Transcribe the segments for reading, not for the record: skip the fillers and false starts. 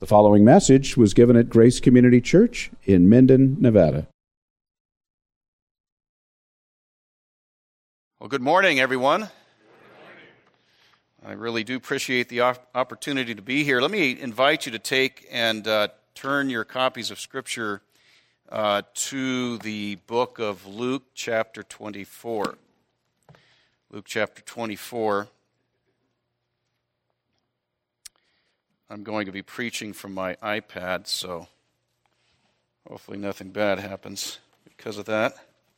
The following message was given at Grace Community Church in Minden, Nevada. Well, good morning, everyone. I really do appreciate the opportunity to be here. Let me invite you to take and turn your copies of Scripture to the book of Luke, chapter 24. Luke, chapter 24. I'm going to be preaching from my iPad, so hopefully nothing bad happens because of that.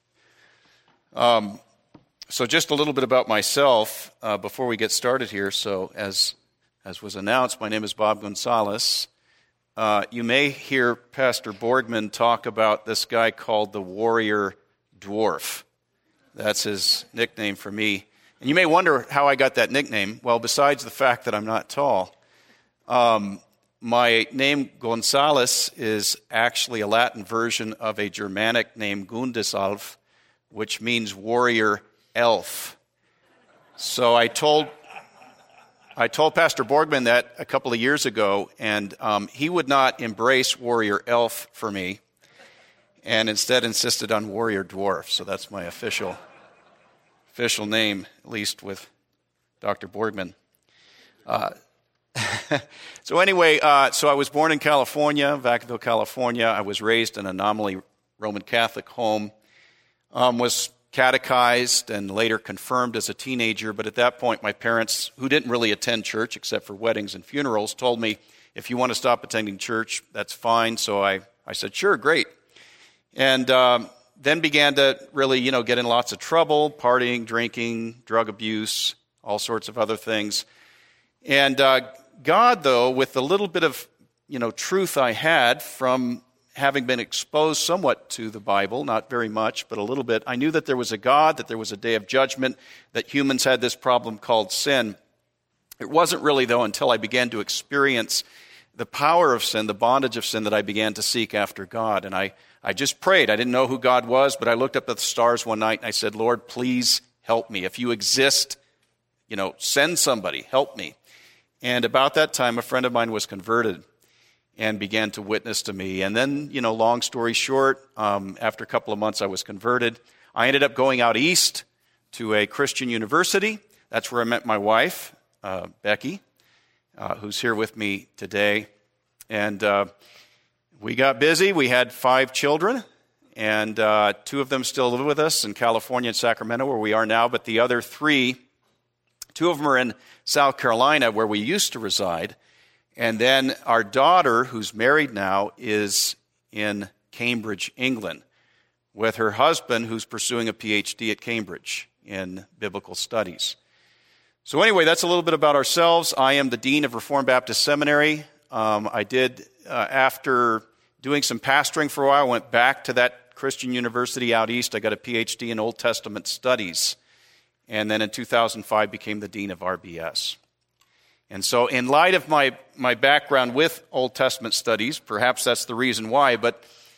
So just a little bit about myself before we get started here. So as was announced, my name is Bob Gonzalez. You may hear Pastor Borgman talk about this guy called the Warrior Dwarf. That's his nickname for me. And you may wonder how I got that nickname. Well, besides the fact that I'm not tall, my name Gonzalez is actually a Latin version of a Germanic name Gundesalv, which means warrior elf. So I told Pastor Borgman that a couple of years ago, and he would not embrace warrior elf for me, and instead insisted on warrior dwarf. So that's my official name, at least with Dr. Borgman. So anyway, so I was born in California, Vacaville, California. I was raised in a nominally Roman Catholic home, was catechized and later confirmed as a teenager. But at that point, my parents, who didn't really attend church except for weddings and funerals, told me, if you want to stop attending church, that's fine. So I said, sure, great. And then began to really, get in lots of trouble, partying, drinking, drug abuse, all sorts of other things. And God, though, with the little bit of, truth I had from having been exposed somewhat to the Bible, not very much, but a little bit, I knew that there was a God, that there was a day of judgment, that humans had this problem called sin. It wasn't really, though, until I began to experience the power of sin, the bondage of sin, that I began to seek after God. And I just prayed. I didn't know who God was, but I looked up at the stars one night and I said, Lord, please help me. If you exist, send somebody, help me. And about that time, a friend of mine was converted and began to witness to me. And then, long story short, after a couple of months I was converted. I ended up going out east to a Christian university. That's where I met my wife, Becky, who's here with me today. And we got busy. We had 5 children, and 2 of them still live with us in California and Sacramento, where we are now. But the other 3, 2 of them are in South Carolina, where we used to reside. And then our daughter, who's married now, is in Cambridge, England, with her husband, who's pursuing a PhD at Cambridge in biblical studies. So anyway, that's a little bit about ourselves. I am the dean of Reformed Baptist Seminary. I did, after doing some pastoring for a while, I went back to that Christian university out east. I got a PhD in Old Testament studies. And then in 2005 became the dean of RBS. And so in light of my background with Old Testament studies, perhaps that's the reason why, but,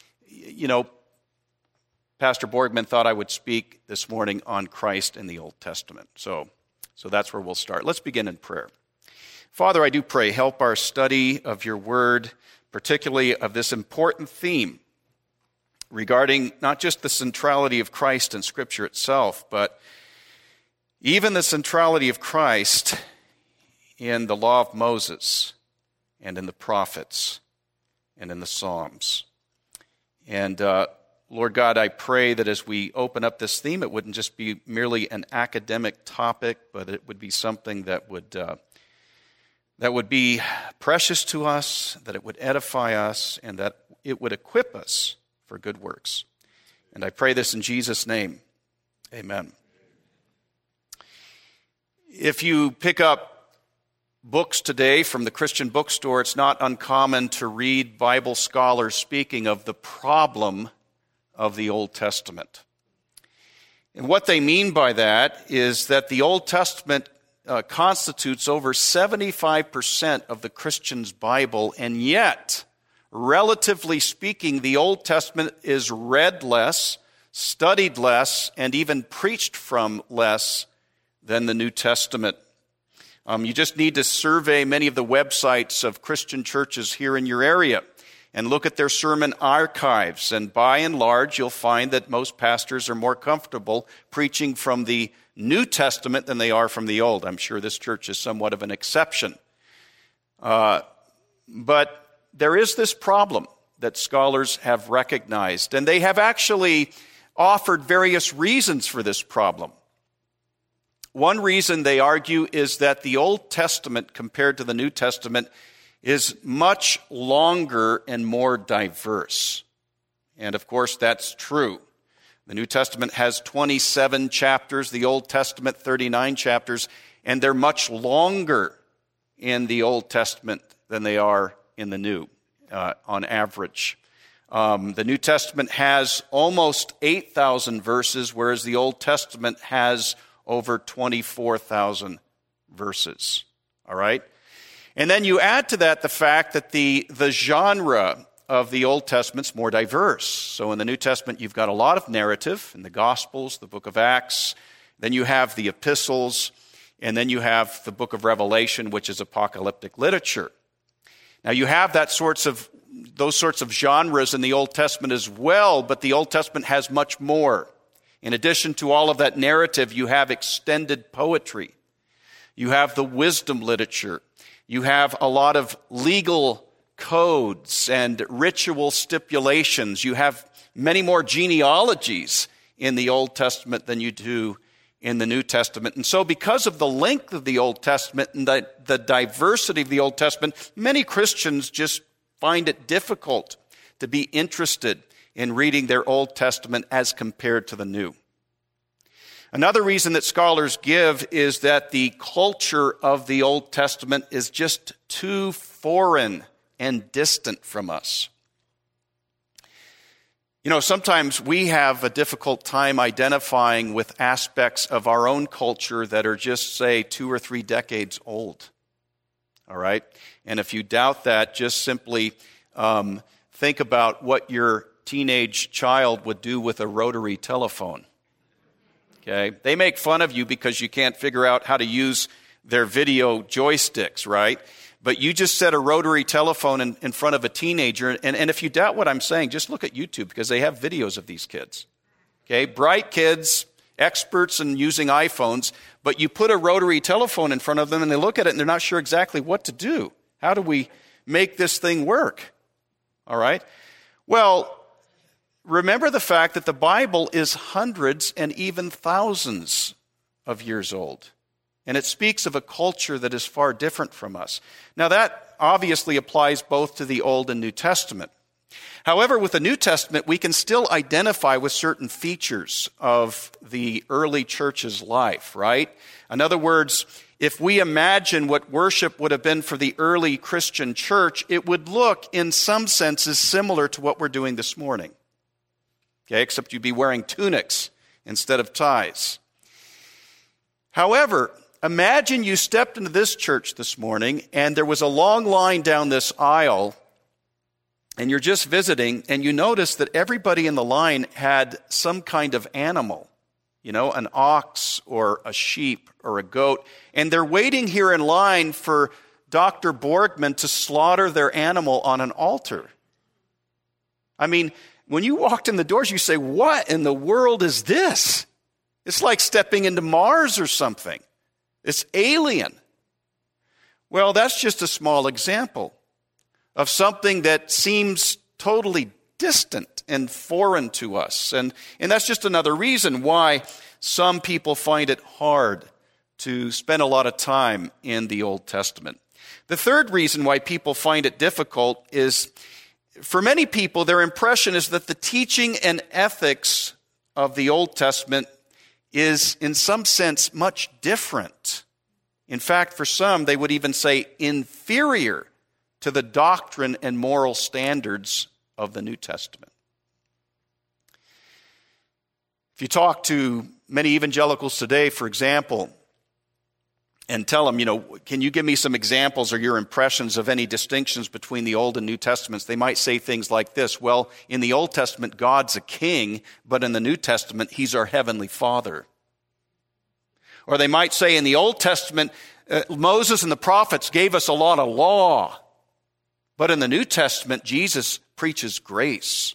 Pastor Borgman thought I would speak this morning on Christ in the Old Testament. So that's where we'll start. Let's begin in prayer. Father, I do pray, help our study of your word, particularly of this important theme regarding not just the centrality of Christ in Scripture itself, but even the centrality of Christ in the law of Moses and in the prophets and in the Psalms. And Lord God, I pray that as we open up this theme, it wouldn't just be merely an academic topic, but it would be something that would be precious to us, that it would edify us, and that it would equip us for good works. And I pray this in Jesus' name. Amen. If you pick up books today from the Christian bookstore, it's not uncommon to read Bible scholars speaking of the problem of the Old Testament. And what they mean by that is that the Old Testament constitutes over 75% of the Christian's Bible, and yet, relatively speaking, the Old Testament is read less, studied less, and even preached from less than the New Testament. You just need to survey many of the websites of Christian churches here in your area and look at their sermon archives. And by and large, you'll find that most pastors are more comfortable preaching from the New Testament than they are from the Old. I'm sure this church is somewhat of an exception. But there is this problem that scholars have recognized, and they have actually offered various reasons for this problem. One reason they argue is that the Old Testament compared to the New Testament is much longer and more diverse. And of course, that's true. The New Testament has 27 chapters, the Old Testament 39 chapters, and they're much longer in the Old Testament than they are in the New, on average. The New Testament has almost 8,000 verses, whereas the Old Testament has over 24,000 verses. All right? And then you add to that the fact that the genre of the Old Testament's more diverse. So in the New Testament, you've got a lot of narrative in the Gospels, the book of Acts. Then you have the epistles, and then you have the book of Revelation, which is apocalyptic literature. Now you have those sorts of genres in the Old Testament as well, but the Old Testament has much more. In addition to all of that narrative, you have extended poetry. You have the wisdom literature. You have a lot of legal codes and ritual stipulations. You have many more genealogies in the Old Testament than you do in the New Testament. And so because of the length of the Old Testament and the diversity of the Old Testament, many Christians just find it difficult to be interested in reading their Old Testament as compared to the New. Another reason that scholars give is that the culture of the Old Testament is just too foreign and distant from us. You know, sometimes we have a difficult time identifying with aspects of our own culture that are just, say, 2 or 3 decades old. All right? And if you doubt that, just simply think about what your teenage child would do with a rotary telephone. Okay? They make fun of you because you can't figure out how to use their video joysticks, right? But you just set a rotary telephone in front of a teenager, and if you doubt what I'm saying, just look at YouTube because they have videos of these kids. Okay? Bright kids, experts in using iPhones, but you put a rotary telephone in front of them and they look at it and they're not sure exactly what to do. How do we make this thing work? All right? Well, remember the fact that the Bible is hundreds and even thousands of years old. And it speaks of a culture that is far different from us. Now that obviously applies both to the Old and New Testament. However, with the New Testament, we can still identify with certain features of the early church's life, right? In other words, if we imagine what worship would have been for the early Christian church, it would look in some senses similar to what we're doing this morning. Okay, except you'd be wearing tunics instead of ties. However, imagine you stepped into this church this morning and there was a long line down this aisle and you're just visiting and you notice that everybody in the line had some kind of animal, you know, an ox or a sheep or a goat, and they're waiting here in line for Dr. Borgman to slaughter their animal on an altar. I mean, when you walked in the doors, you say, what in the world is this? It's like stepping into Mars or something. It's alien. Well, that's just a small example of something that seems totally distant and foreign to us. And that's just another reason why some people find it hard to spend a lot of time in the Old Testament. The third reason why people find it difficult is, for many people, their impression is that the teaching and ethics of the Old Testament is, in some sense, much different. In fact, for some, they would even say inferior to the doctrine and moral standards of the New Testament. If you talk to many evangelicals today, for example, and tell them, you know, can you give me some examples or your impressions of any distinctions between the Old and New Testaments? They might say things like this: well, in the Old Testament, God's a king, but in the New Testament, he's our heavenly Father. Or they might say in the Old Testament, Moses and the prophets gave us a lot of law. But in the New Testament, Jesus preaches grace.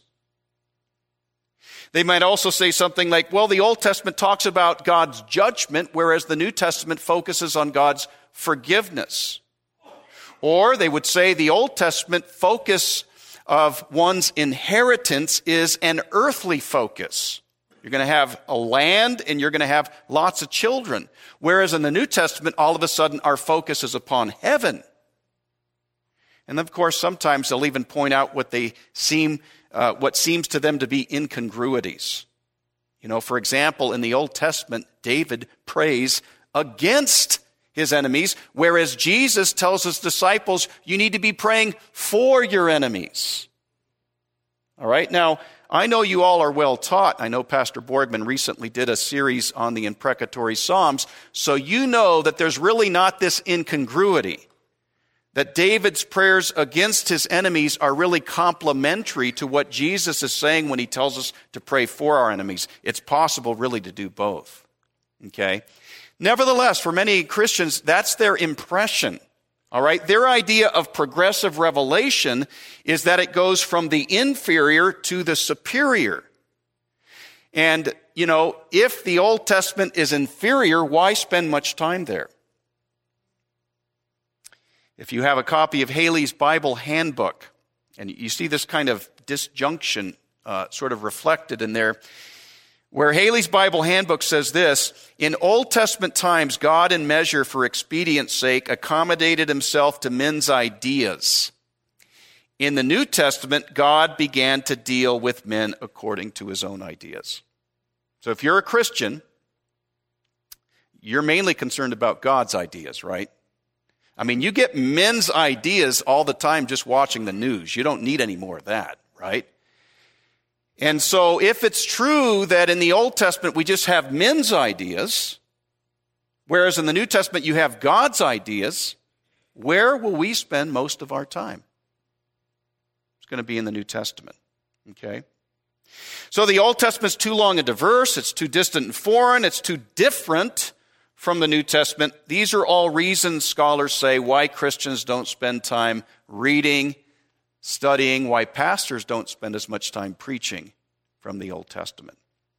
They might also say something like, well, the Old Testament talks about God's judgment, whereas the New Testament focuses on God's forgiveness. Or they would say the Old Testament focus of one's inheritance is an earthly focus. You're going to have a land and you're going to have lots of children. Whereas in the New Testament, all of a sudden our focus is upon heaven. And of course, sometimes they'll even point out what seems to them to be incongruities. For example, in the Old Testament, David prays against his enemies, whereas Jesus tells his disciples, you need to be praying for your enemies. All right, now, I know you all are well taught. I know Pastor Borgman recently did a series on the imprecatory Psalms, so you know that there's really not this incongruity, that David's prayers against his enemies are really complementary to what Jesus is saying when he tells us to pray for our enemies. It's possible really to do both. Okay? Nevertheless, for many Christians, that's their impression. All right? Their idea of progressive revelation is that it goes from the inferior to the superior. And, if the Old Testament is inferior, why spend much time there? If you have a copy of Haley's Bible Handbook, and you see this kind of disjunction sort of reflected in there, where Haley's Bible Handbook says this, in Old Testament times, God, in measure for expedience sake, accommodated himself to men's ideas. In the New Testament, God began to deal with men according to his own ideas. So if you're a Christian, you're mainly concerned about God's ideas, right? I mean, you get men's ideas all the time just watching the news. You don't need any more of that, right? And so if it's true that in the Old Testament we just have men's ideas, whereas in the New Testament you have God's ideas, where will we spend most of our time? It's going to be in the New Testament, okay? So the Old Testament's too long and diverse, it's too distant and foreign, it's too different from the New Testament. These are all reasons, scholars say, why Christians don't spend time reading, studying, why pastors don't spend as much time preaching from the Old Testament.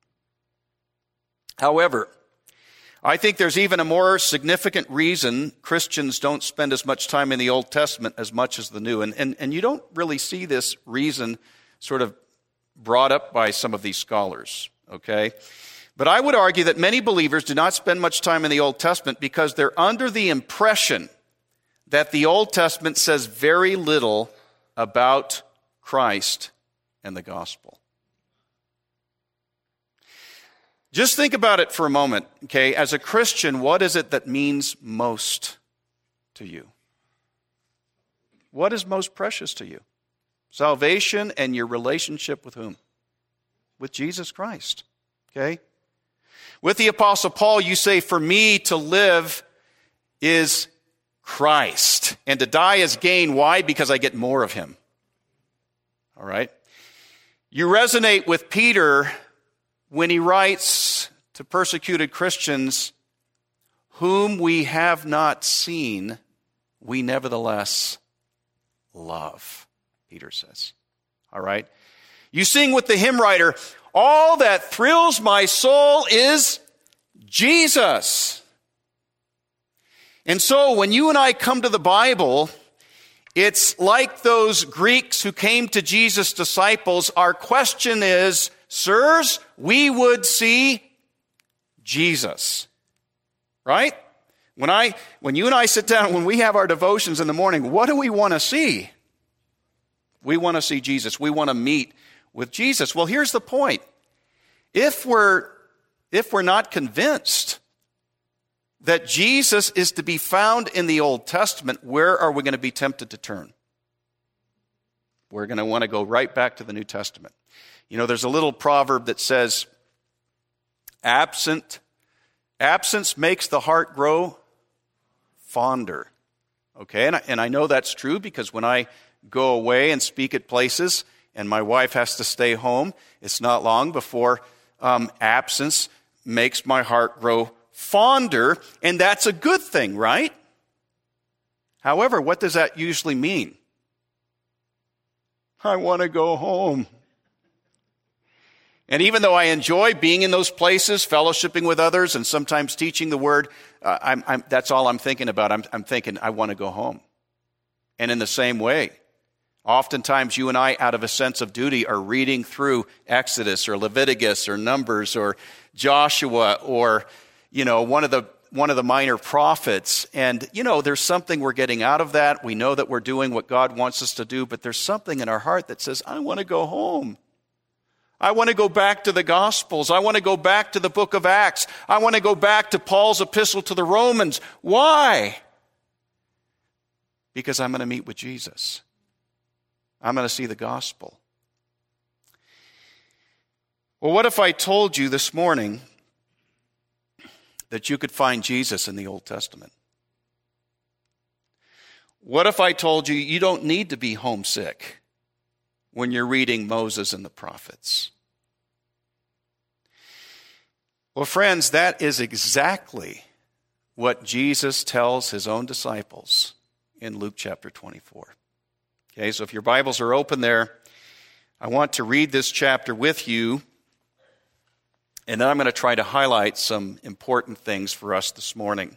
However, I think there's even a more significant reason Christians don't spend as much time in the Old Testament as much as the New. And you don't really see this reason sort of brought up by some of these scholars, okay? But I would argue that many believers do not spend much time in the Old Testament because they're under the impression that the Old Testament says very little about Christ and the gospel. Just think about it for a moment, okay? As a Christian, what is it that means most to you? What is most precious to you? Salvation and your relationship with whom? With Jesus Christ, okay? With the Apostle Paul, you say, for me to live is Christ, and to die is gain. Why? Because I get more of him. All right? You resonate with Peter when he writes to persecuted Christians, whom we have not seen, we nevertheless love, Peter says. All right? You sing with the hymn writer, all that thrills my soul is Jesus. And so when you and I come to the Bible, it's like those Greeks who came to Jesus' disciples. Our question is, sirs, we would see Jesus. Right? When you and I sit down, when we have our devotions in the morning, what do we want to see? We want to see Jesus. We want to meet with Jesus. Well, here's the point. If we're not convinced that Jesus is to be found in the Old Testament, where are we going to be tempted to turn? We're going to want to go right back to the New Testament. You know, there's a little proverb that says, absence makes the heart grow fonder. Okay, and I know that's true because when I go away and speak at places and my wife has to stay home, it's not long before absence makes my heart grow fonder, and that's a good thing, right? However, what does that usually mean? I want to go home. And even though I enjoy being in those places, fellowshipping with others, and sometimes teaching the word, that's all I'm thinking about. I'm thinking, I want to go home. And in the same way, oftentimes you and I, out of a sense of duty, are reading through Exodus or Leviticus or Numbers or Joshua or, one of the minor prophets. And, there's something we're getting out of that. We know that we're doing what God wants us to do, but there's something in our heart that says, I want to go home. I want to go back to the Gospels. I want to go back to the book of Acts. I want to go back to Paul's epistle to the Romans. Why? Because I'm going to meet with Jesus. I'm going to see the gospel. Well, what if I told you this morning that you could find Jesus in the Old Testament? What if I told you you don't need to be homesick when you're reading Moses and the prophets? Well, friends, that is exactly what Jesus tells his own disciples in Luke chapter 24. Okay, so if your Bibles are open there, I want to read this chapter with you, and then I'm going to try to highlight some important things for us this morning.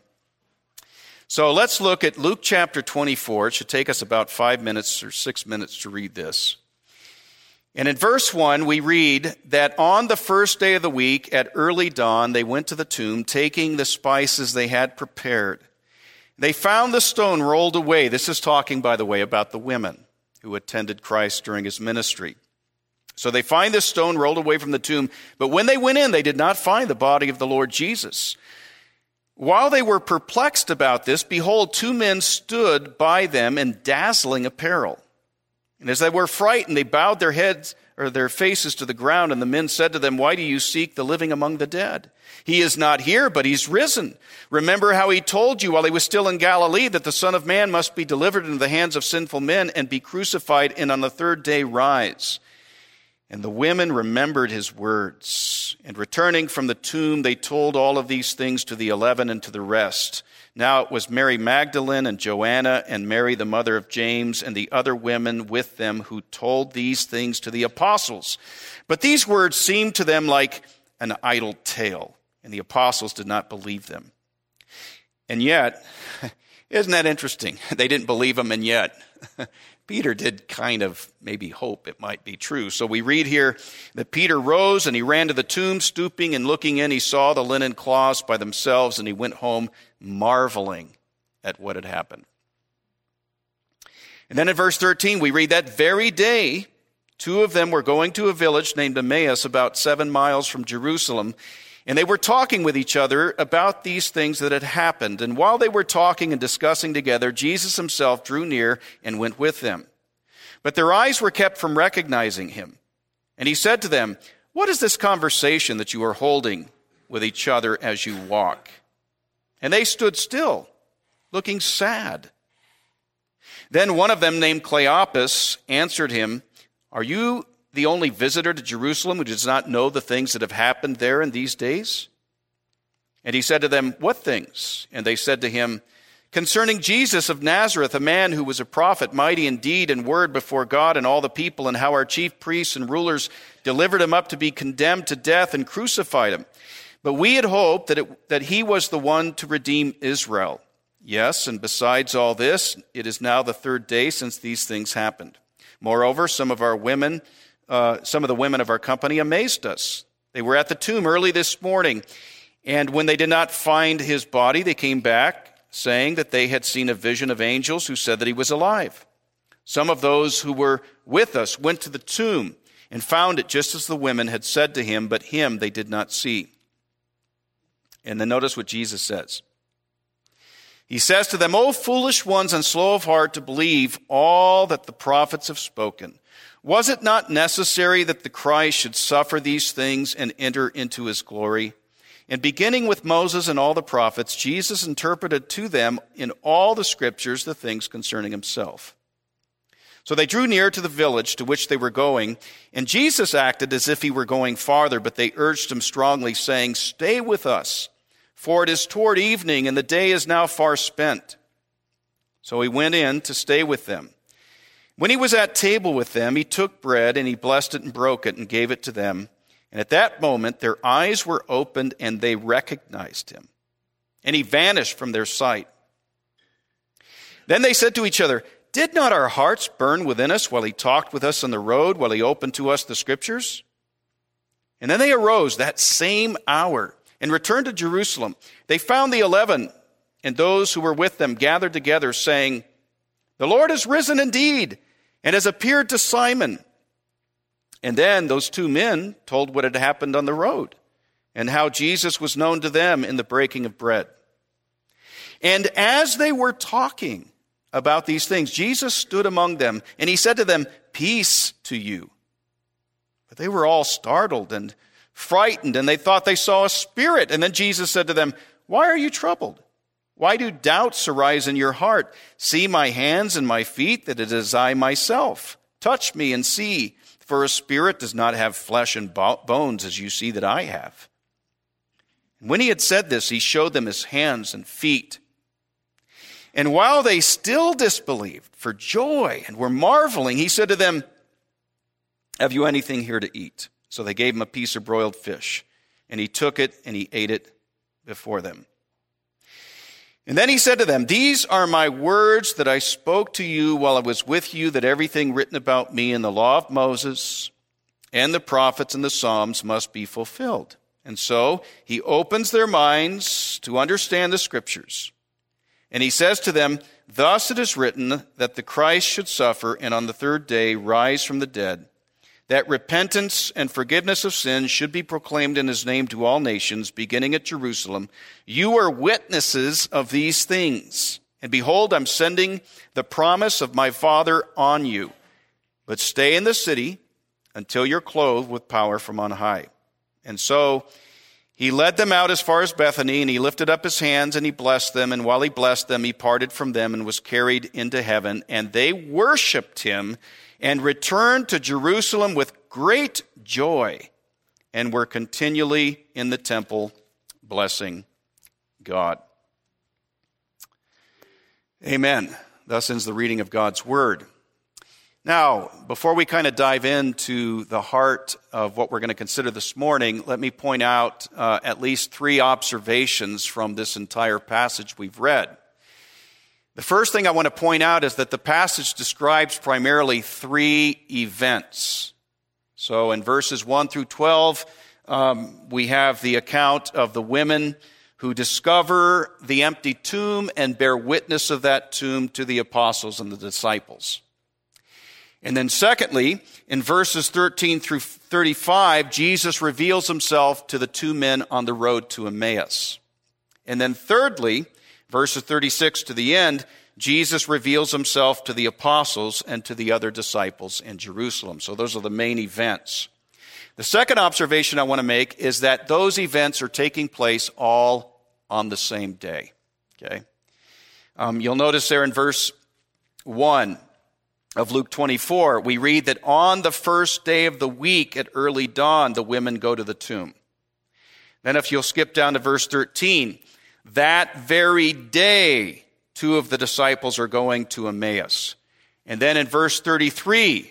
So let's look at Luke chapter 24. It should take us about 5 minutes or 6 minutes to read this. And in verse 1, we read that on the first day of the week at early dawn, they went to the tomb, taking the spices they had prepared. They found the stone rolled away. This is talking, by the way, about the women who attended Christ during his ministry. So they find this stone rolled away from the tomb, but when they went in, they did not find the body of the Lord Jesus. While they were perplexed about this, behold, two men stood by them in dazzling apparel. And as they were frightened, they bowed their heads or their faces to the ground, and the men said to them, "Why do you seek the living among the dead? He is not here, but he's risen. Remember how he told you while he was still in Galilee that the Son of Man must be delivered into the hands of sinful men and be crucified and on the third day rise." And the women remembered his words. And returning from the tomb, they told all of these things to the 11 and to the rest. Now it was Mary Magdalene and Joanna and Mary, the mother of James, and the other women with them who told these things to the apostles. But these words seemed to them like an idle tale, and the apostles did not believe them. And yet, isn't that interesting? They didn't believe him, and yet Peter did kind of maybe hope it might be true. So we read here that Peter rose and he ran to the tomb, stooping and looking in. He saw the linen cloths by themselves, and he went home marveling at what had happened. And then in verse 13, we read that very day, two of them were going to a village named Emmaus, about 7 miles from Jerusalem. And they were talking with each other about these things that had happened. And while they were talking and discussing together, Jesus himself drew near and went with them. But their eyes were kept from recognizing him. And he said to them, "What is this conversation that you are holding with each other as you walk?" And they stood still, looking sad. Then one of them, named Cleopas, answered him, "Are you the only visitor to Jerusalem who does not know the things that have happened there in these days?" And he said to them, "What things?" And they said to him, "Concerning Jesus of Nazareth, a man who was a prophet, mighty in deed and word before God and all the people, and how our chief priests and rulers delivered him up to be condemned to death and crucified him. But we had hoped that he was the one to redeem Israel. Yes, and besides all this, it is now the third day since these things happened. Moreover, some of the women of our company amazed us. They were at the tomb early this morning, and when they did not find his body, they came back, saying that they had seen a vision of angels who said that he was alive. Some of those who were with us went to the tomb and found it just as the women had said to him, but him they did not see." And then notice what Jesus says. He says to them, "O foolish ones and slow of heart to believe all that the prophets have spoken. Was it not necessary that the Christ should suffer these things and enter into his glory?" And beginning with Moses and all the prophets, Jesus interpreted to them in all the scriptures the things concerning himself. So they drew near to the village to which they were going, and Jesus acted as if he were going farther, but they urged him strongly, saying, "Stay with us, for it is toward evening, and the day is now far spent." So he went in to stay with them. When he was at table with them, he took bread and he blessed it and broke it and gave it to them. And at that moment, their eyes were opened and they recognized him. And he vanished from their sight. Then they said to each other, "Did not our hearts burn within us while he talked with us on the road, while he opened to us the Scriptures?" And then they arose that same hour and returned to Jerusalem. They found the 11 and those who were with them gathered together, saying, "The Lord is risen indeed and has appeared to Simon." And then those two men told what had happened on the road and how Jesus was known to them in the breaking of bread. And as they were talking about these things, Jesus stood among them and he said to them, "Peace to you." But they were all startled and frightened, and they thought they saw a spirit. And then Jesus said to them, "Why are you troubled? Why do doubts arise in your heart? See my hands and my feet, that it is I myself. Touch me and see, for a spirit does not have flesh and bones as you see that I have." And when he had said this, he showed them his hands and feet. And while they still disbelieved for joy and were marveling, he said to them, "Have you anything here to eat?" So they gave him a piece of broiled fish, and he took it and he ate it before them. And then he said to them, "These are my words that I spoke to you while I was with you, that everything written about me in the law of Moses and the prophets and the Psalms must be fulfilled." And so he opens their minds to understand the Scriptures. And he says to them, "Thus it is written that the Christ should suffer and on the third day rise from the dead, that repentance and forgiveness of sins should be proclaimed in his name to all nations, beginning at Jerusalem. You are witnesses of these things. And behold, I'm sending the promise of my Father on you. But stay in the city until you're clothed with power from on high." And so he led them out as far as Bethany, and he lifted up his hands and he blessed them. And while he blessed them, he parted from them and was carried into heaven. And they worshiped him and returned to Jerusalem with great joy and were continually in the temple blessing God. Amen. Thus ends the reading of God's word. Now, before we kind of dive into the heart of what we're going to consider this morning, let me point out at least three observations from this entire passage we've read. The first thing I want to point out is that the passage describes primarily three events. So in verses 1 through 12, we have the account of the women who discover the empty tomb and bear witness of that tomb to the apostles and the disciples. And then secondly, in verses 13 through 35, Jesus reveals himself to the two men on the road to Emmaus. And then thirdly, verses 36 to the end, Jesus reveals himself to the apostles and to the other disciples in Jerusalem. So those are the main events. The second observation I want to make is that those events are taking place all on the same day. Okay? You'll notice there in verse 1 of Luke 24, we read that on the first day of the week at early dawn, the women go to the tomb. Then if you'll skip down to verse 13, that very day, two of the disciples are going to Emmaus. And then in verse 33,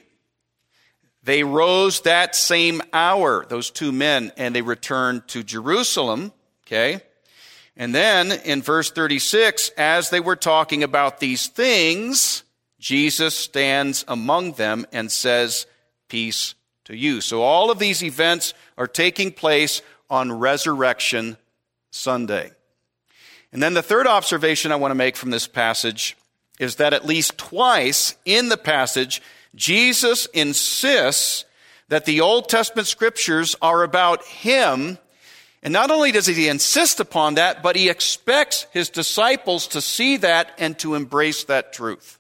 they rose that same hour, those two men, and they returned to Jerusalem. Okay? And then in verse 36, as they were talking about these things, Jesus stands among them and says, "Peace to you." So all of these events are taking place on Resurrection Sunday. And then the third observation I want to make from this passage is that at least twice in the passage, Jesus insists that the Old Testament scriptures are about him. And not only does he insist upon that, but he expects his disciples to see that and to embrace that truth.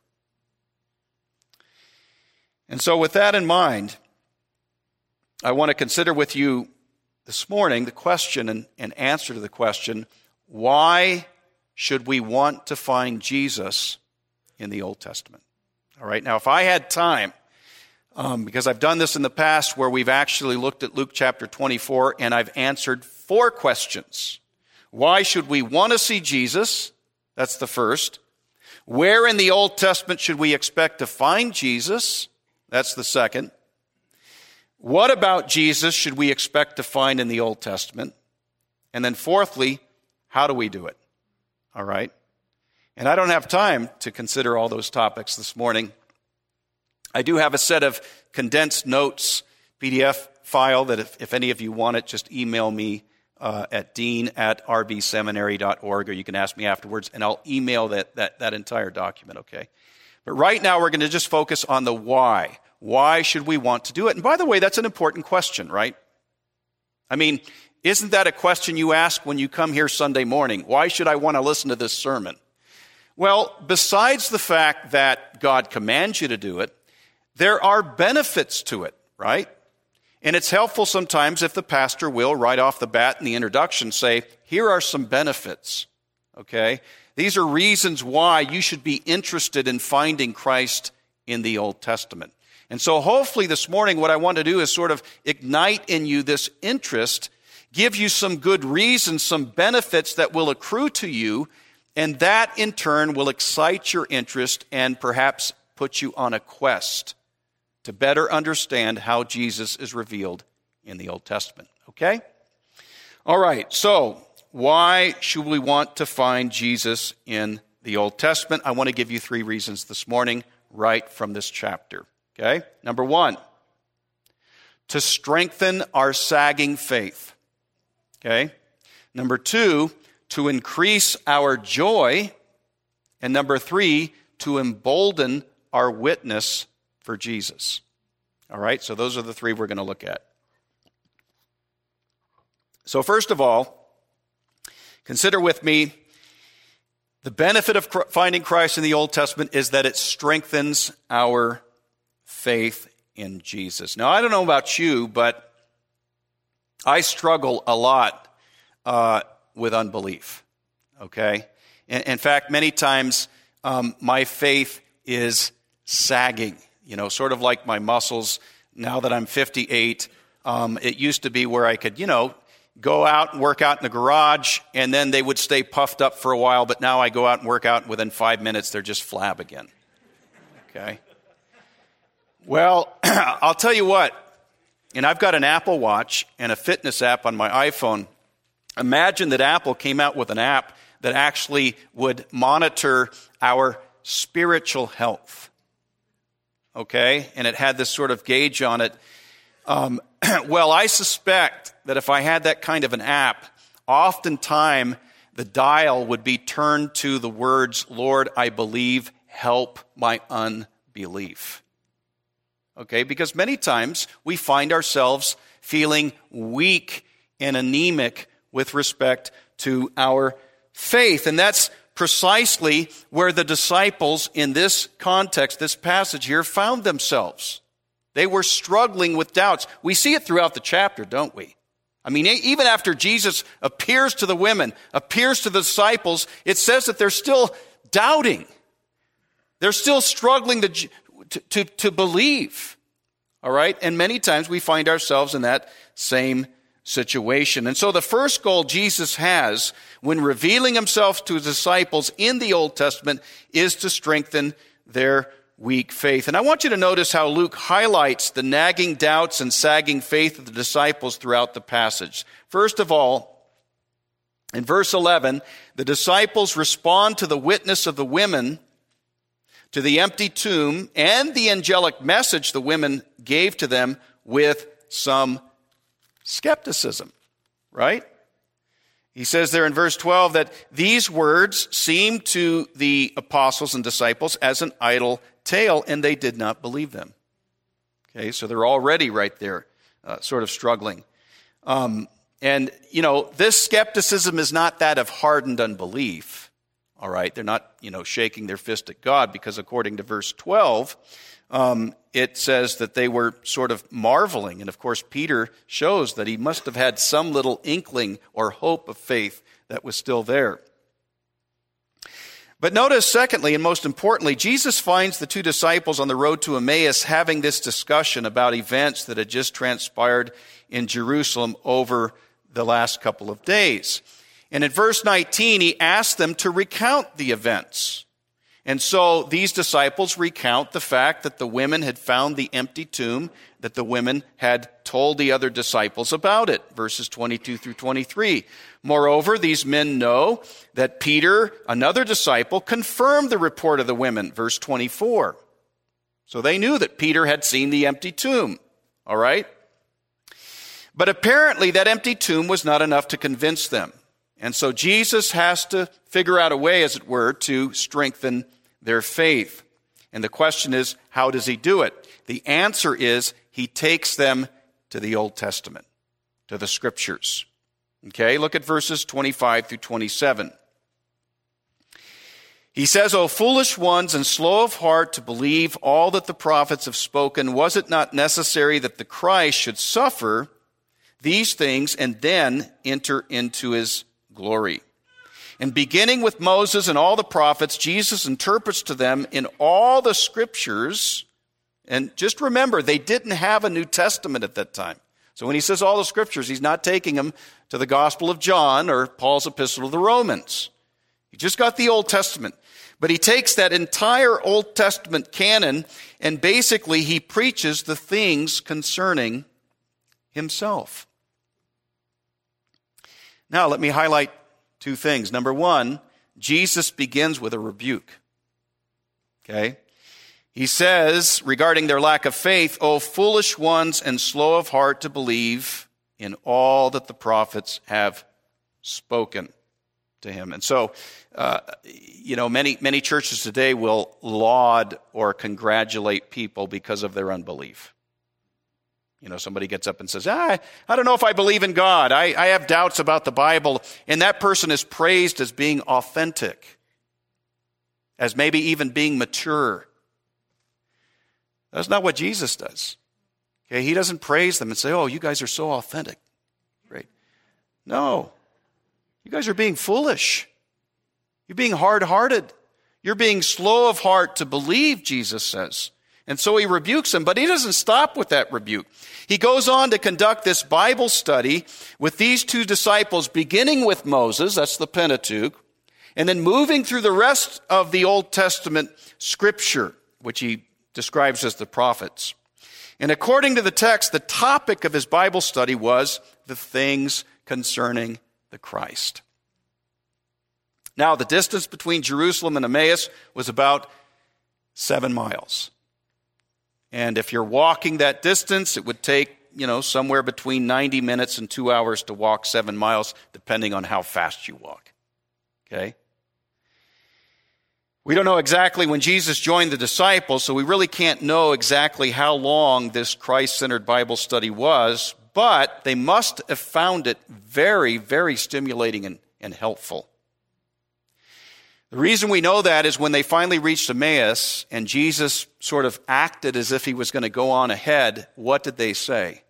And so with that in mind, I want to consider with you this morning the question and answer to the question, why should we want to find Jesus in the Old Testament? All right, now if I had time, because I've done this in the past where we've actually looked at Luke chapter 24 and I've answered 4 questions. Why should we want to see Jesus? That's the first. Where in the Old Testament should we expect to find Jesus? That's the second. What about Jesus should we expect to find in the Old Testament? And then fourthly, how do we do it? All right. And I don't have time to consider all those topics this morning. I do have a set of condensed notes, PDF file, that if any of you want it, just email me at dean@rbseminary.org, or you can ask me afterwards, and I'll email that entire document, okay? But right now we're going to just focus on the why. Why should we want to do it? And by the way, that's an important question, right? I mean, isn't that a question you ask when you come here Sunday morning? Why should I want to listen to this sermon? Well, besides the fact that God commands you to do it, there are benefits to it, right? And it's helpful sometimes if the pastor will, right off the bat in the introduction, say, here are some benefits, okay? These are reasons why you should be interested in finding Christ in the Old Testament. And so hopefully this morning what I want to do is sort of ignite in you this interest, give you some good reasons, some benefits that will accrue to you, and that in turn will excite your interest and perhaps put you on a quest to better understand how Jesus is revealed in the Old Testament. Okay? All right, so why should we want to find Jesus in the Old Testament? I want to give you 3 reasons this morning right from this chapter. Okay? Number 1, to strengthen our sagging faith. Okay? Number 2, to increase our joy. And number 3, to embolden our witness for Jesus. All right, so those are the 3 we're going to look at. So first of all, consider with me, the benefit of finding Christ in the Old Testament is that it strengthens our faith in Jesus. Now, I don't know about you, but I struggle a lot with unbelief, okay? In fact, many times my faith is sagging, sort of like my muscles. Now that I'm 58, it used to be where I could, go out and work out in the garage, and then they would stay puffed up for a while, but now I go out and work out, and within 5 minutes, they're just flab again, okay? Well, I'll tell you what, and I've got an Apple Watch and a fitness app on my iPhone. Imagine that Apple came out with an app that actually would monitor our spiritual health, okay? And it had this sort of gauge on it. Well, I suspect that if I had that kind of an app, oftentimes the dial would be turned to the words, Lord, I believe, help my unbelief. Okay, because many times we find ourselves feeling weak and anemic with respect to our faith. And that's precisely where the disciples in this context, this passage here, found themselves. They were struggling with doubts. We see it throughout the chapter, don't we? I mean, even after Jesus appears to the women, appears to the disciples, it says that they're still doubting. They're still struggling to believe. All right? And many times we find ourselves in that same situation. And so the first goal Jesus has when revealing himself to his disciples in the Old Testament is to strengthen their weak faith. And I want you to notice how Luke highlights the nagging doubts and sagging faith of the disciples throughout the passage. First of all, in verse 11, the disciples respond to the witness of the women to the empty tomb and the angelic message the women gave to them with some skepticism, right? He says there in verse 12 that these words seemed to the apostles and disciples as an idle tale, and they did not believe them. Okay, so they're already right there, sort of struggling. And, this skepticism is not that of hardened unbelief. All right, they're not, shaking their fist at God, because according to verse 12, it says that they were sort of marveling. And of course, Peter shows that he must have had some little inkling or hope of faith that was still there. But notice, secondly, and most importantly, Jesus finds the 2 disciples on the road to Emmaus having this discussion about events that had just transpired in Jerusalem over the last couple of days. And in verse 19, he asks them to recount the events. And so these disciples recount the fact that the women had found the empty tomb, that the women had told the other disciples about it, verses 22 through 23. Moreover, these men know that Peter, another disciple, confirmed the report of the women, verse 24. So they knew that Peter had seen the empty tomb, all right? But apparently that empty tomb was not enough to convince them. And so Jesus has to figure out a way, as it were, to strengthen their faith. And the question is, how does he do it? The answer is, he takes them to the Old Testament, to the Scriptures. Okay, look at verses 25 through 27. He says, O foolish ones and slow of heart to believe all that the prophets have spoken, was it not necessary that the Christ should suffer these things and then enter into his glory? And beginning with Moses and all the prophets, Jesus interprets to them in all the Scriptures. And just remember, they didn't have a New Testament at that time. So when he says all the Scriptures, he's not taking them to the Gospel of John or Paul's epistle to the Romans. He just got the Old Testament. But he takes that entire Old Testament canon and basically he preaches the things concerning himself. Now, let me highlight two things. Number one, Jesus begins with a rebuke. Okay? He says, regarding their lack of faith, O foolish ones and slow of heart to believe in all that the prophets have spoken to him. And so, many churches today will laud or congratulate people because of their unbelief. Somebody gets up and says, I don't know if I believe in God. I have doubts about the Bible. And that person is praised as being authentic, as maybe even being mature. That's not what Jesus does. Okay, he doesn't praise them and say, oh, you guys are so authentic. Great. No. You guys are being foolish. You're being hard-hearted. You're being slow of heart to believe, Jesus says. And so he rebukes them, but he doesn't stop with that rebuke. He goes on to conduct this Bible study with these two disciples, beginning with Moses, that's the Pentateuch, and then moving through the rest of the Old Testament Scripture, which he describes as the prophets. And according to the text, the topic of his Bible study was the things concerning the Christ. Now, the distance between Jerusalem and Emmaus was about 7 miles. And if you're walking that distance, it would take, somewhere between 90 minutes and 2 hours to walk 7 miles, depending on how fast you walk. Okay? We don't know exactly when Jesus joined the disciples, so we really can't know exactly how long this Christ-centered Bible study was, but they must have found it very, very stimulating and helpful. The reason we know that is when they finally reached Emmaus and Jesus sort of acted as if he was going to go on ahead, what did they say?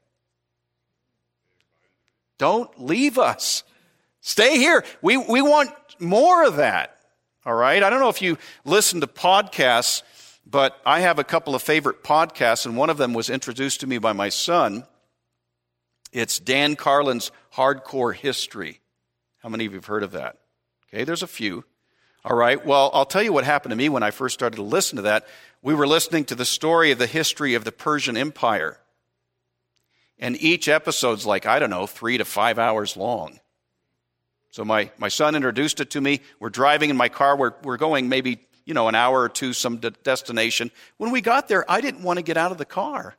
Don't leave us. Stay here. We want more of that. All right? I don't know if you listen to podcasts, but I have a couple of favorite podcasts, and one of them was introduced to me by my son. It's Dan Carlin's Hardcore History. How many of you have heard of that? Okay, there's a few. All right, well, I'll tell you what happened to me when I first started to listen to that. We were listening to the story of the history of the Persian Empire. And each episode's 3 to 5 hours long. So my son introduced it to me. We're driving in my car. We're going maybe, an hour or two, some destination. When we got there, I didn't want to get out of the car.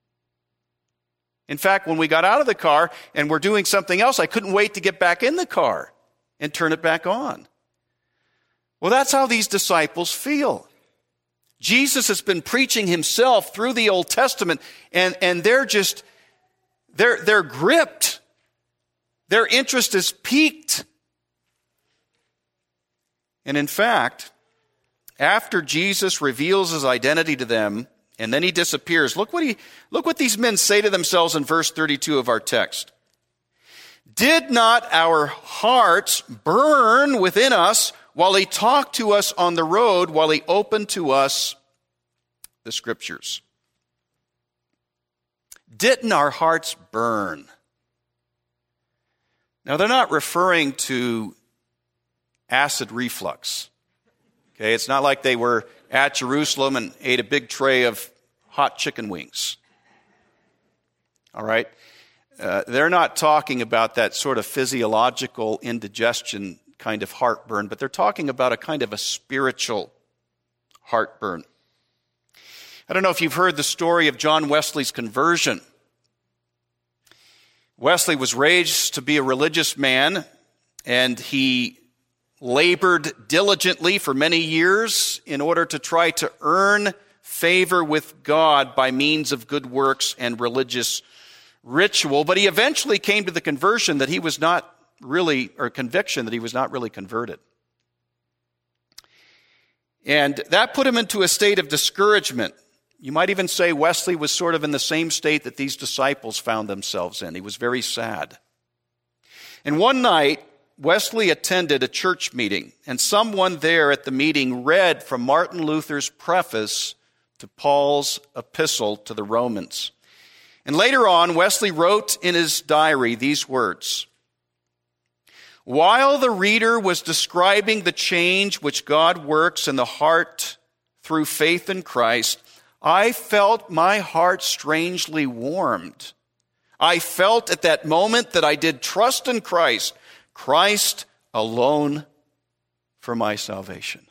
In fact, when we got out of the car and we're doing something else, I couldn't wait to get back in the car and turn it back on. Well, that's how these disciples feel. Jesus has been preaching himself through the Old Testament, and they're gripped. Their interest is piqued. And in fact, after Jesus reveals his identity to them, and then he disappears, look what these men say to themselves in verse 32 of our text. Did not our hearts burn within us while he talked to us on the road, while he opened to us the Scriptures? Didn't our hearts burn? Now, they're not referring to acid reflux. Okay, it's not like they were at Jerusalem and ate a big tray of hot chicken wings. All right? They're not talking about that sort of physiological indigestion kind of heartburn, but they're talking about a kind of a spiritual heartburn. I don't know if you've heard the story of John Wesley's conversion. Wesley was raised to be a religious man, and he labored diligently for many years in order to try to earn favor with God by means of good works and religious ritual. But he eventually came to the conviction that he was not really converted. And that put him into a state of discouragement. You might even say Wesley was sort of in the same state that these disciples found themselves in. He was very sad. And one night, Wesley attended a church meeting, and someone there at the meeting read from Martin Luther's preface to Paul's epistle to the Romans. And later on, Wesley wrote in his diary these words: "While the reader was describing the change which God works in the heart through faith in Christ, I felt my heart strangely warmed. I felt at that moment that I did trust in Christ, Christ alone for my salvation."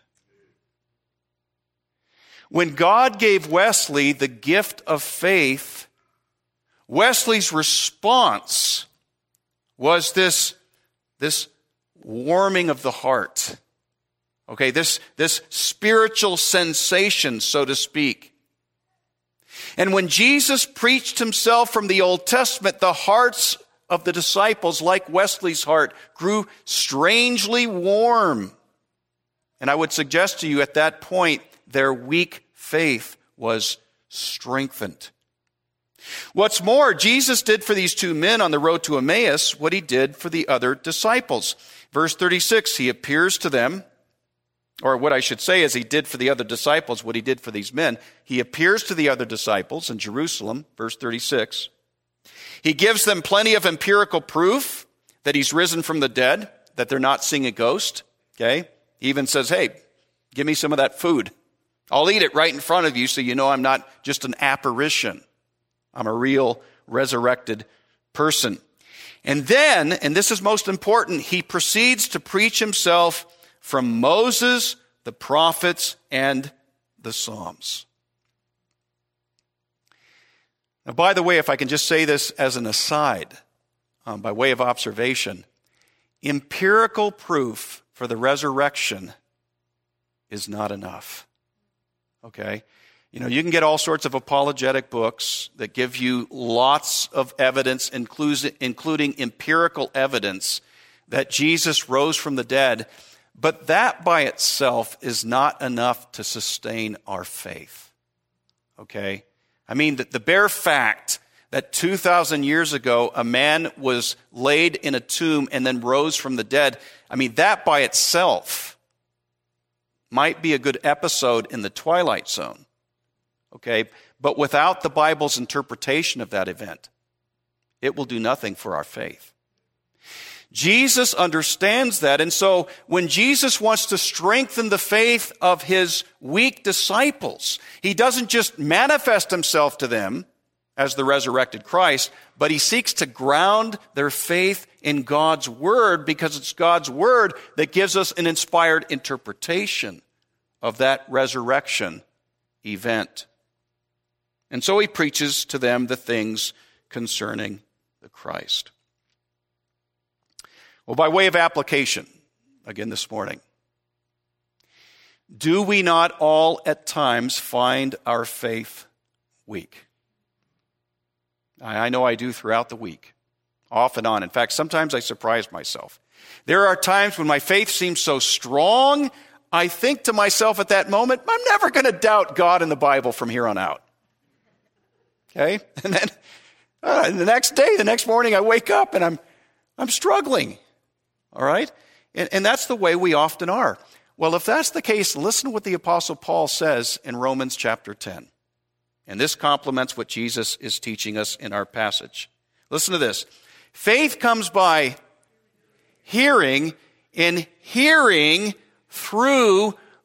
When God gave Wesley the gift of faith, Wesley's response was this warming of the heart. Okay, this spiritual sensation, so to speak. And when Jesus preached himself from the Old Testament, the hearts of the disciples, like Wesley's heart, grew strangely warm. And I would suggest to you at that point, their weak faith was strengthened. What's more, Jesus did for these two men on the road to Emmaus what he did for the other disciples. Verse 36, he appears to them, or what I should say is he did for the other disciples what he did for these men. He appears to the other disciples in Jerusalem, verse 36. He gives them plenty of empirical proof that he's risen from the dead, that they're not seeing a ghost. Okay? He even says, hey, give me some of that food. I'll eat it right in front of you so you know I'm not just an apparition. I'm a real resurrected person. And then, and this is most important, he proceeds to preach himself from Moses, the prophets, and the Psalms. Now, by the way, if I can just say this as an aside, by way of observation, empirical proof for the resurrection is not enough. Okay? You know, you can get all sorts of apologetic books that give you lots of evidence, including empirical evidence that Jesus rose from the dead. But that by itself is not enough to sustain our faith. Okay? I mean, the bare fact that 2,000 years ago a man was laid in a tomb and then rose from the dead, I mean, that by itself might be a good episode in the Twilight Zone. Okay? But without the Bible's interpretation of that event, it will do nothing for our faith. Jesus understands that, and so when Jesus wants to strengthen the faith of his weak disciples, he doesn't just manifest himself to them as the resurrected Christ, but he seeks to ground their faith in God's Word, because it's God's Word that gives us an inspired interpretation of that resurrection event. And so he preaches to them the things concerning the Christ. Well, by way of application, again this morning, do we not all at times find our faith weak? I know I do throughout the week, off and on. In fact, sometimes I surprise myself. There are times when my faith seems so strong, I think to myself at that moment, I'm never going to doubt God and the Bible from here on out. Okay? And then the next morning, I wake up and I'm struggling. All right? And that's the way we often are. Well, if that's the case, listen to what the Apostle Paul says in Romans chapter 10. And this complements what Jesus is teaching us in our passage. Listen to this. Faith comes by hearing, and hearing through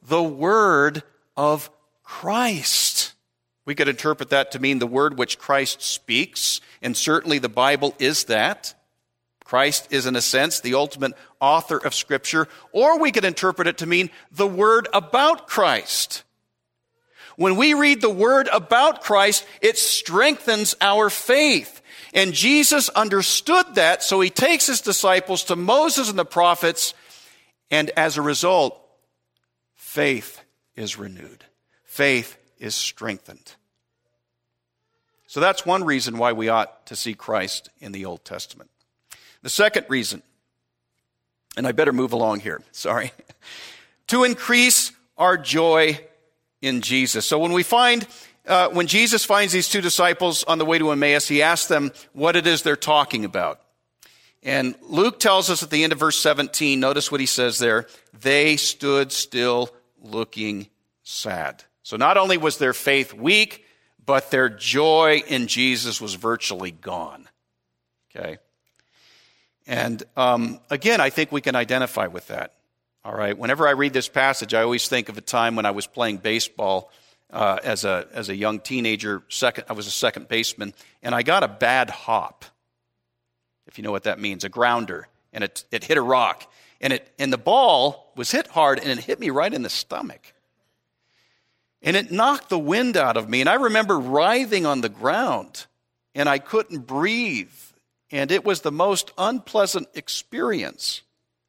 the word of Christ. We could interpret that to mean the word which Christ speaks, and certainly the Bible is that. Christ is, in a sense, the ultimate author of Scripture, or we could interpret it to mean the word about Christ. When we read the word about Christ, it strengthens our faith. And Jesus understood that, so he takes his disciples to Moses and the prophets, and as a result, faith is renewed. Faith is strengthened. So that's one reason why we ought to see Christ in the Old Testament. The second reason, and I better move along here, sorry, to increase our joy in Jesus. So when Jesus finds these two disciples on the way to Emmaus, he asks them what it is they're talking about. And Luke tells us at the end of verse 17, notice what he says there, they stood still looking sad. So not only was their faith weak, but their joy in Jesus was virtually gone. Okay? And again, I think we can identify with that. All right? Whenever I read this passage, I always think of a time when I was playing baseball as a young teenager. I was a second baseman, and I got a bad hop, if you know what that means, a grounder, and it hit a rock, and the ball was hit hard, and it hit me right in the stomach. And it knocked the wind out of me. And I remember writhing on the ground, and I couldn't breathe. And it was the most unpleasant experience.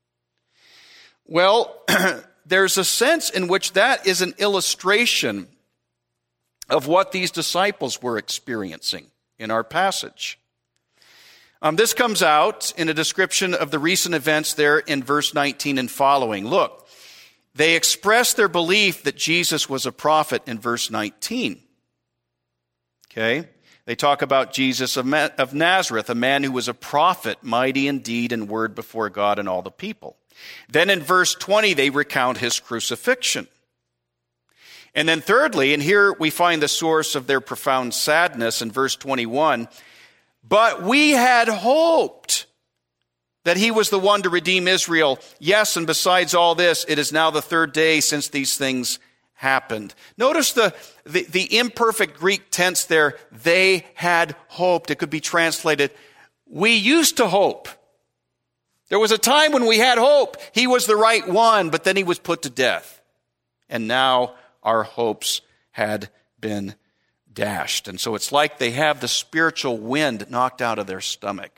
Well, there's a sense in which that is an illustration of what these disciples were experiencing in our passage. This comes out in a description of the recent events there in verse 19 and following. Look. They expressed their belief that Jesus was a prophet in verse 19. Okay? They talk about Jesus of Nazareth, a man who was a prophet, mighty in deed and word before God and all the people. Then in verse 20, they recount his crucifixion. And then thirdly, and here we find the source of their profound sadness in verse 21, but we had hoped that he was the one to redeem Israel. Yes, and besides all this, it is now the third day since these things happened. Notice the imperfect Greek tense there, they had hoped. It could be translated, we used to hope. There was a time when we had hope. He was the right one, but then he was put to death. And now our hopes had been dashed. And so it's like they have the spiritual wind knocked out of their stomach.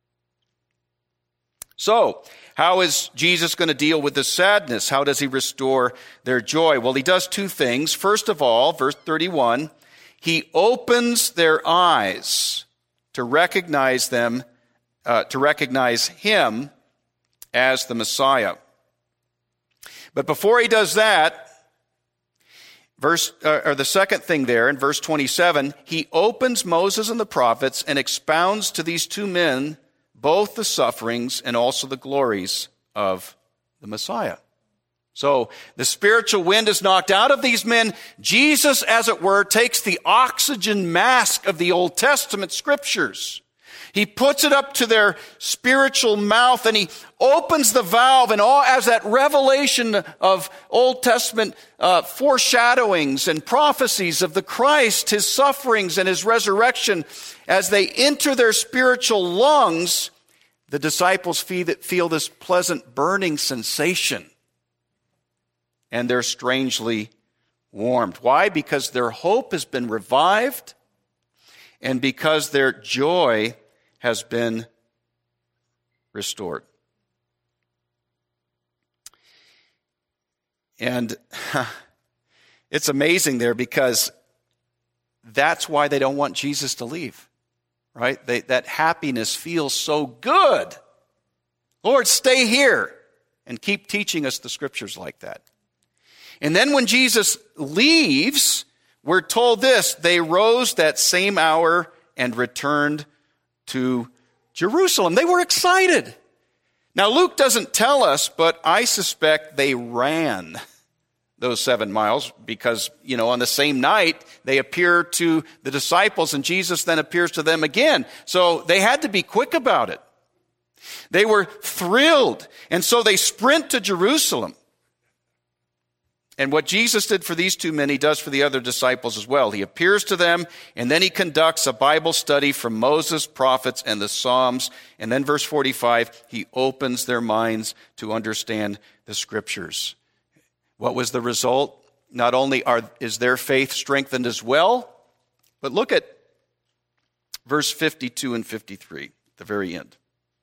So, how is Jesus going to deal with this sadness? How does he restore their joy? Well, he does two things. First of all, verse 31, he opens their eyes to recognize him as the Messiah. But before he does that, the second thing there in verse 27, he opens Moses and the prophets and expounds to these two men both the sufferings and also the glories of the Messiah. So the spiritual wind is knocked out of these men. Jesus, as it were, takes the oxygen mask of the Old Testament scriptures. He puts it up to their spiritual mouth and he opens the valve, and all as that revelation of Old Testament foreshadowings and prophecies of the Christ, his sufferings and his resurrection, as they enter their spiritual lungs, the disciples feel this pleasant burning sensation. And they're strangely warmed. Why? Because their hope has been revived and because their joy has been restored. And it's amazing there because that's why they don't want Jesus to leave, right? That happiness feels so good. Lord, stay here and keep teaching us the scriptures like that. And then when Jesus leaves, we're told this, they rose that same hour and returned to Jerusalem. They were excited. Now, Luke doesn't tell us, but I suspect they ran those 7 miles because, on the same night, they appear to the disciples and Jesus then appears to them again. So they had to be quick about it. They were thrilled. And so they sprint to Jerusalem. And what Jesus did for these two men, he does for the other disciples as well. He appears to them, and then he conducts a Bible study from Moses, prophets, and the Psalms. And then verse 45, he opens their minds to understand the Scriptures. What was the result? Not only is their faith strengthened as well, but look at verse 52 and 53, at the very end.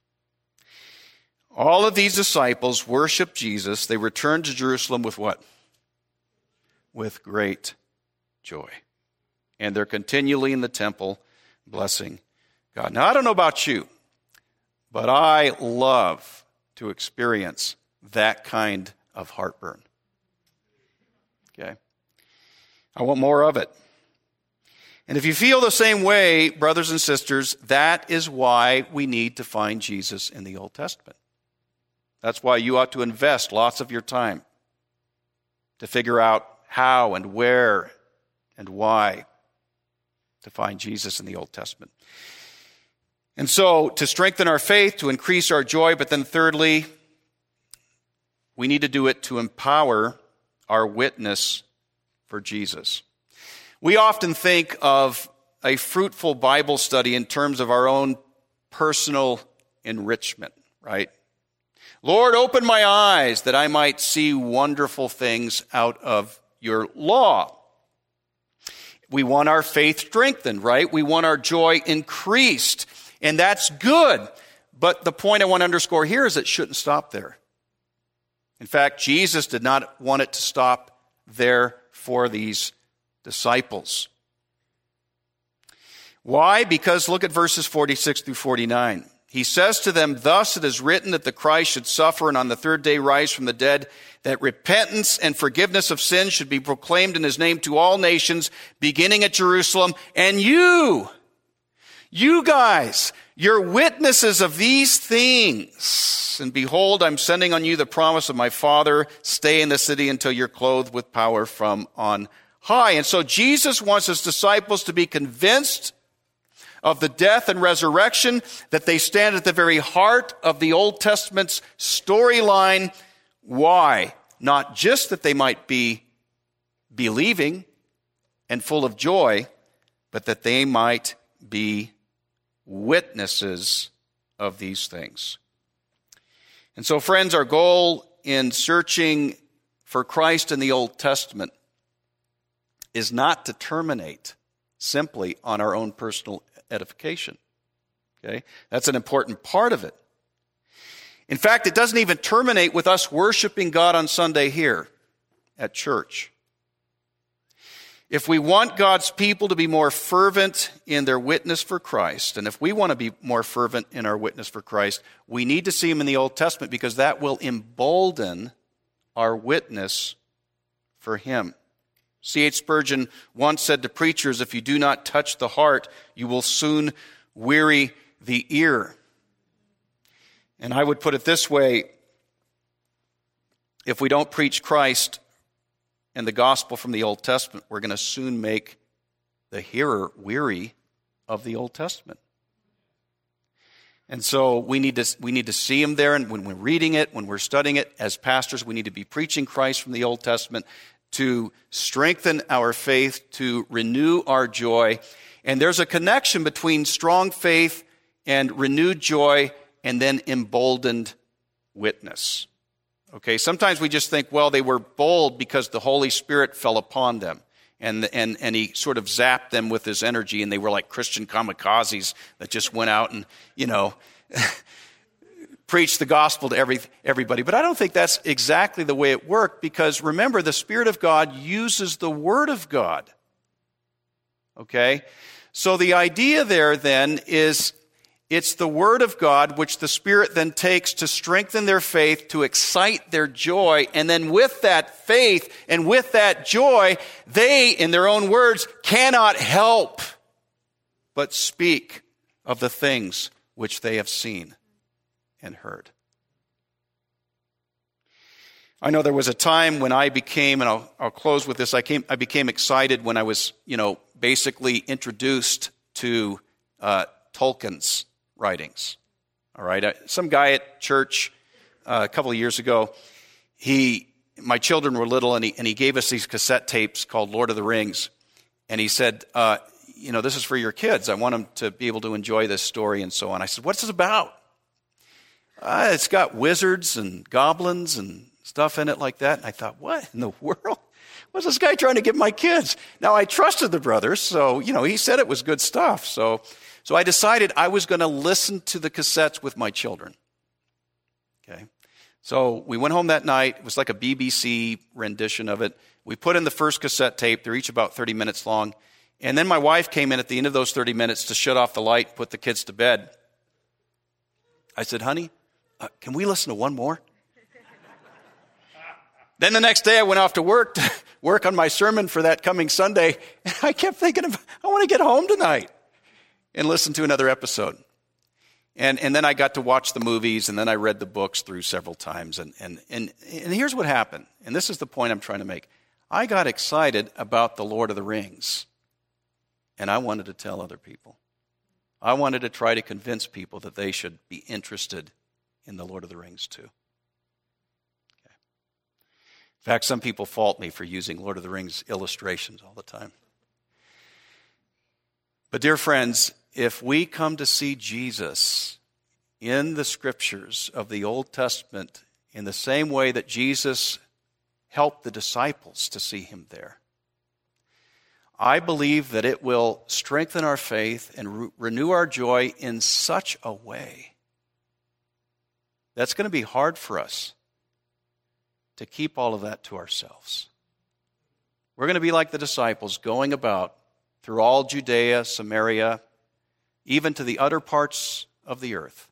All of these disciples worshiped Jesus. They returned to Jerusalem with what? With great joy. And they're continually in the temple blessing God. Now, I don't know about you, but I love to experience that kind of heartburn. Okay? I want more of it. And if you feel the same way, brothers and sisters, that is why we need to find Jesus in the Old Testament. That's why you ought to invest lots of your time to figure out how and where and why to find Jesus in the Old Testament. And so, to strengthen our faith, to increase our joy, but then thirdly, we need to do it to empower our witness for Jesus. We often think of a fruitful Bible study in terms of our own personal enrichment, right? Lord, open my eyes that I might see wonderful things out of your law. We want our faith strengthened, right? We want our joy increased, and that's good. But the point I want to underscore here is it shouldn't stop there. In fact, Jesus did not want it to stop there for these disciples. Why? Because look at verses 46 through 49. He says to them, thus it is written that the Christ should suffer and on the third day rise from the dead, that repentance and forgiveness of sins should be proclaimed in his name to all nations, beginning at Jerusalem. And you guys, you're witnesses of these things. And behold, I'm sending on you the promise of my Father. Stay in the city until you're clothed with power from on high. And so Jesus wants his disciples to be convinced of the death and resurrection, that they stand at the very heart of the Old Testament's storyline. Why? Not just that they might be believing and full of joy, but that they might be witnesses of these things. And so, friends, our goal in searching for Christ in the Old Testament is not to terminate simply on our own personal edification. Okay? That's an important part of it. In fact, it doesn't even terminate with us worshiping God on Sunday here at church. If we want God's people to be more fervent in their witness for Christ, and if we want to be more fervent in our witness for Christ, we need to see him in the Old Testament because that will embolden our witness for him. C.H. Spurgeon once said to preachers, if you do not touch the heart, you will soon weary the ear. And I would put it this way, if we don't preach Christ and the gospel from the Old Testament, we're going to soon make the hearer weary of the Old Testament. And so we need to see him there, and when we're reading it, when we're studying it, as pastors, we need to be preaching Christ from the Old Testament to strengthen our faith, to renew our joy. And there's a connection between strong faith and renewed joy and then emboldened witness. Okay, sometimes we just think, well, they were bold because the Holy Spirit fell upon them. And he sort of zapped them with his energy, and they were like Christian kamikazes that just went out and, preached the gospel to everybody. But I don't think that's exactly the way it worked, because remember, the Spirit of God uses the Word of God. Okay? So the idea there then is it's the Word of God which the Spirit then takes to strengthen their faith, to excite their joy, and then with that faith and with that joy, they, in their own words, cannot help but speak of the things which they have seen and heard. I know there was a time when I became, and I'll close with this, I became excited when I was, basically introduced to Tolkien's writings. All right, some guy at church a couple of years ago, he my children were little, and he gave us these cassette tapes called Lord of the Rings. And he said, this is for your kids. I want them to be able to enjoy this story and so on. I said, what's this about? It's got wizards and goblins and stuff in it like that. And I thought, what in the world? What's this guy trying to give my kids? Now, I trusted the brothers, so, he said it was good stuff. So I decided I was going to listen to the cassettes with my children. Okay. So we went home that night. It was like a BBC rendition of it. We put in the first cassette tape. They're each about 30 minutes long. And then my wife came in at the end of those 30 minutes to shut off the light, put the kids to bed. I said, honey, can we listen to one more? Then the next day I went off to work on my sermon for that coming Sunday. And I kept thinking, I want to get home tonight and listen to another episode. And then I got to watch the movies, and then I read the books through several times. And here's what happened, and this is the point I'm trying to make. I got excited about the Lord of the Rings, and I wanted to tell other people. I wanted to try to convince people that they should be interested in the Lord of the Rings too. Okay. In fact, some people fault me for using Lord of the Rings illustrations all the time. But dear friends, if we come to see Jesus in the scriptures of the Old Testament in the same way that Jesus helped the disciples to see him there, I believe that it will strengthen our faith and renew our joy in such a way that's going to be hard for us to keep all of that to ourselves. We're going to be like the disciples going about through all Judea, Samaria, even to the utter parts of the earth,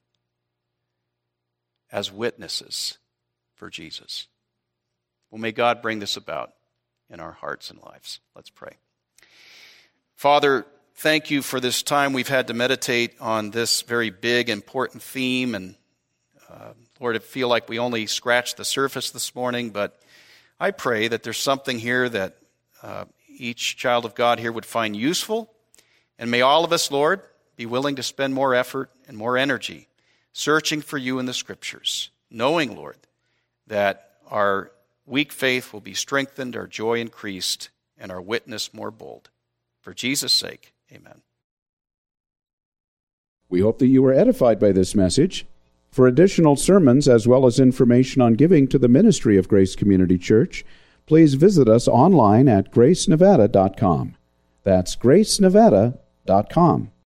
as witnesses for Jesus. Well, may God bring this about in our hearts and lives. Let's pray. Father, thank you for this time we've had to meditate on this very big, important theme. And Lord, I feel like we only scratched the surface this morning, but I pray that there's something here that each child of God here would find useful. And may all of us, Lord, be willing to spend more effort and more energy searching for you in the Scriptures, knowing, Lord, that our weak faith will be strengthened, our joy increased, and our witness more bold. For Jesus' sake, amen. We hope that you were edified by this message. For additional sermons as well as information on giving to the ministry of Grace Community Church, please visit us online at gracenevada.com. That's gracenevada.com.